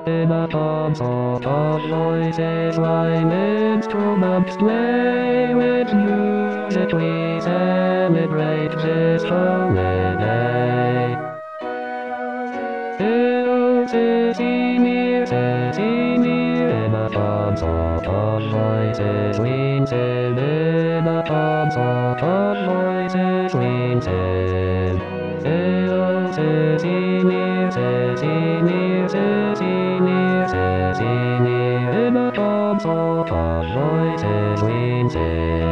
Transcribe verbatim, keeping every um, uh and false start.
In a concert of voices, rhyme instruments play with music. We celebrate this holiday. Hail, city near, city near. In a concert of voices, we sing. In a concert of voices, we sing. Hail, city near, city near, city near, city near. In a concert of voices, we sing.